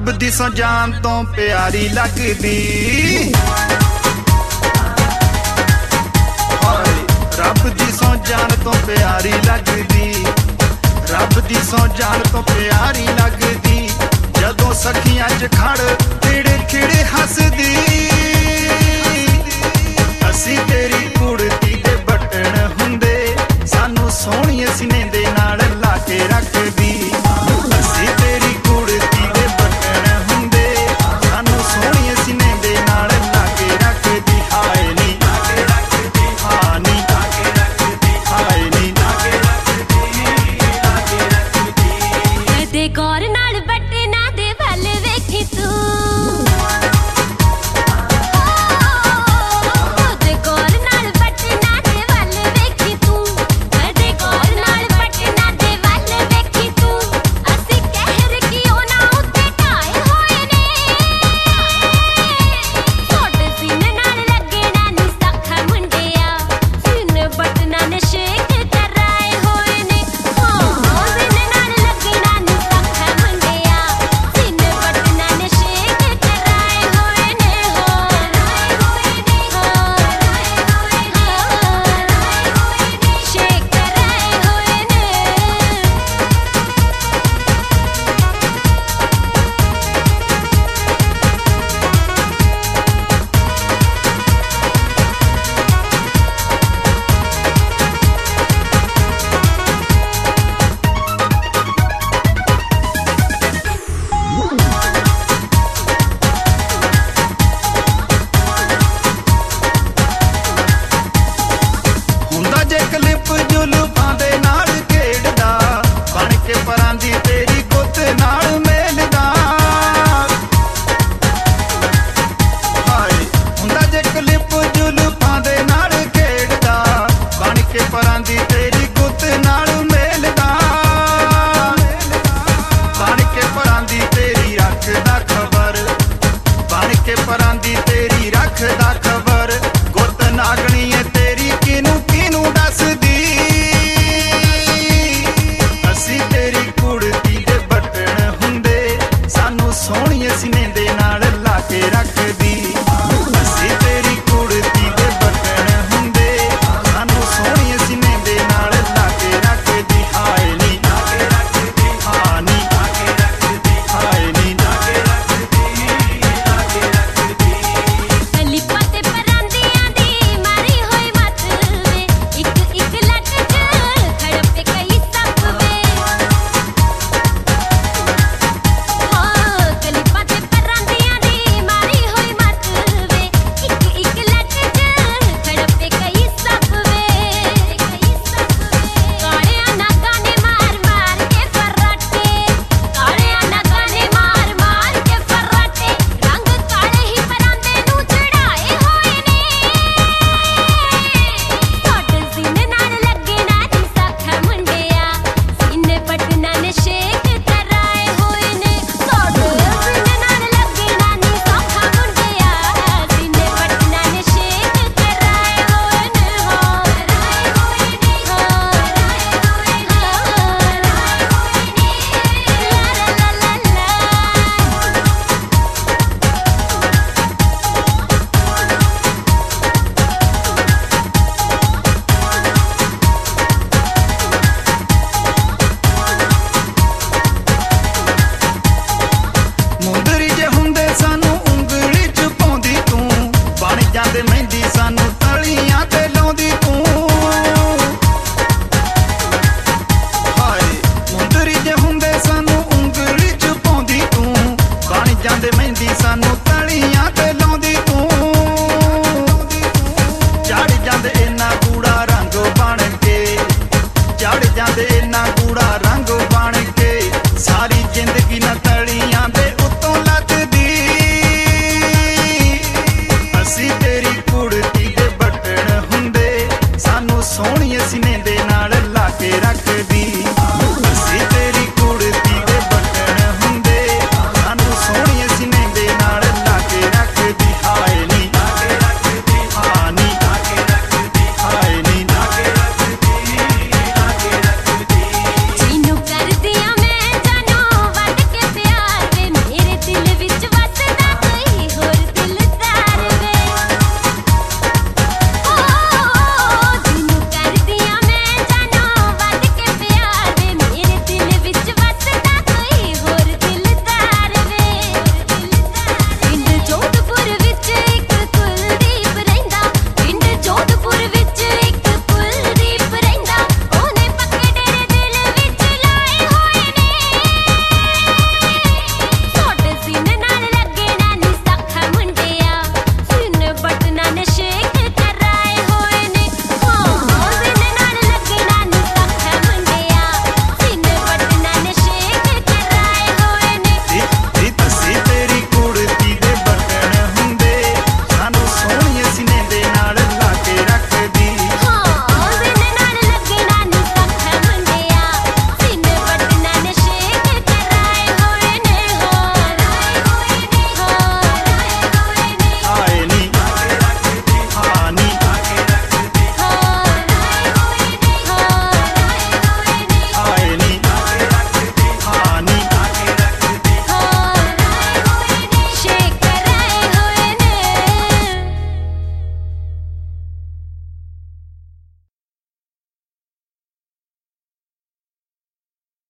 रब दी सौ जान तो प्यारी लगदी, रब दी सौ जान तो प्यारी लगदी, रब दी सौ जान तो प्यारी लगदी। जदों सखियां च खड़ खिड़े खिड़े हसदी, असी तेरी कुड़ती दे बटन हुंदे, सानू सोहणिए सीने दे नाल ला के रखदी। असी तेरी कुड़ती दे बटन हुंदे, सानू सोहणिए सीने दे नाल ला के रखदी। हाय नी हाय नी हाय नी कदे गौर नाल बटना दे वल वेखी तू, कदे गौर नाल बटना दे वल वेखी तू, कदे गौर नाल बटना दे वल वेखी तू। असी कहर कियों ना उत्ते ढाए होए ने, सोडे सीने नाल लगना नी सखा मुंडिया, सीने बटना ने शेक कराए होए ने। सीने नाल लगना नी सखा मुंडिया, सीने बटना ने शेक कराए होए ने। शेक कराए होए ने। हुंदा जे क्लिप जुल्फां दे नाल खेड़दा, बन के परां दी तेरी गुत्त नाल मेलदा। हाय हुंदा जे क्लिप जुल्फां दे नाल खेड़दा, बन के परां दी तेरी गुत्त नाल मेलदा। बन के परां दी तेरी रखदा खबर, बन के परां दी तेरी रखदा खबर। गुत्त नागणीए तेरी किनू किनू दसदी, असी तेरी कुड़ती दे बटन हुंदे, सानू सोहणिए सीने दे नाल ला के रखदी। असी तेरी कुड़ती दे बटन हुंदे, सानू सोहणिए सीने दे नाल ला के रखदी। हाय नी हाय नी हाय नी लिपां ते परांदियां दी मारी होई मत वे, इक इक लट च खड़पे कई सप वे। लिपां ते परांदियां दी मारी होई मत वे, इक इक लट च खड़पे कई सप वे। कालियां नागां ने मार मार के फर्राटे, कालियां नागां ने मार मार के फर्राटे। रंग काले ही परांदे नू चढ़ाए होए ने, सोडे सीने नाल लगना नी सखा मुंडिया, सीने बटना ने शेक कराए होए ने। सोडे सीने नाल लगना नी सखा मुंडिया, सीने बटना ने शेक कराए होए ने। मुंदरी जे हुंदे सानू उंगली च पाउंदी तू, बन जांदे मेहंदी सानू तलियां ते लाउंदी तू।